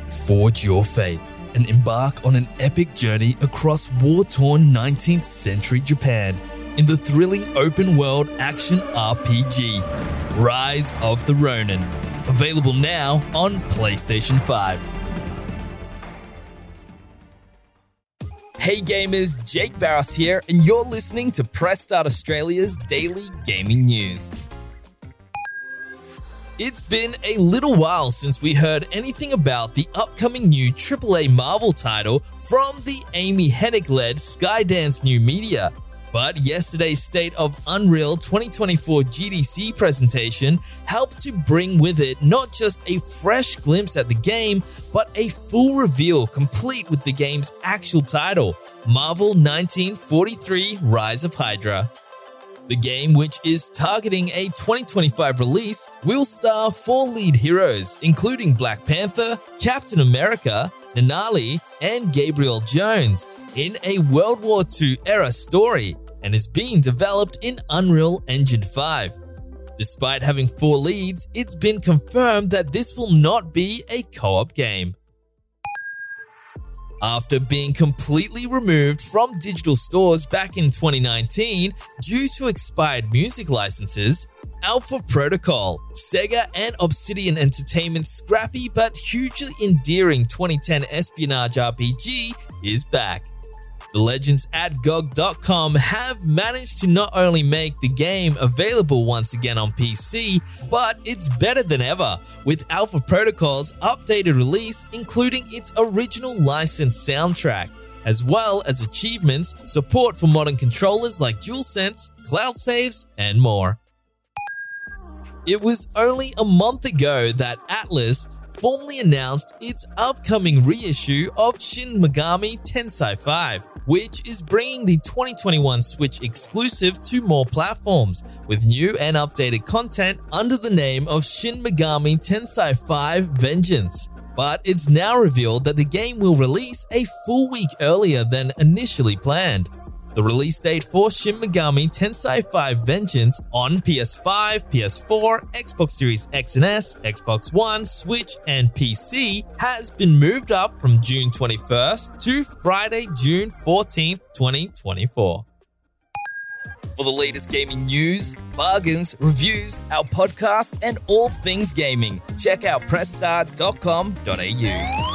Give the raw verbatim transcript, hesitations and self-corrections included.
Forge your fate and embark on an epic journey across war-torn nineteenth century Japan in the thrilling open-world action R P G, Rise of the Ronin. Available now on PlayStation five. Hey gamers, Jake Barros here, and you're listening to Press Start Australia's daily gaming news. It's been a little while since we heard anything about the upcoming new triple A Marvel title from the Amy Hennig-led Skydance New Media. But yesterday's State of Unreal twenty twenty-four G D C presentation helped to bring with it not just a fresh glimpse at the game, but a full reveal complete with the game's actual title, Marvel nineteen forty-three Rise of Hydra. The game, which is targeting a twenty twenty-five release, will star four lead heroes, including Black Panther, Captain America, Denali, and Gabriel Jones, in a World War Two era story, and is being developed in Unreal Engine five. Despite having four leads, it's been confirmed that this will not be a co-op game. After being completely removed from digital stores back in twenty nineteen due to expired music licenses, Alpha Protocol, Sega and Obsidian Entertainment's scrappy but hugely endearing twenty ten espionage R P G is back. The legends at G O G dot com have managed to not only make the game available once again on P C, but it's better than ever, with Alpha Protocol's updated release including its original licensed soundtrack, as well as achievements, support for modern controllers like DualSense, cloud saves, and more. It was only a month ago that Atlus formally announced its upcoming reissue of Shin Megami Tensei five, which is bringing the twenty twenty-one Switch exclusive to more platforms, with new and updated content under the name of Shin Megami Tensei five Vengeance. But it's now revealed that the game will release a full week earlier than initially planned. The release date for Shin Megami Tensei five Vengeance on P S five, P S four, Xbox Series X and S, Xbox One, Switch, and P C has been moved up from June twenty-first to Friday, June fourteenth, twenty twenty-four. For the latest gaming news, bargains, reviews, our podcast, and all things gaming, check out press start dot com dot a u.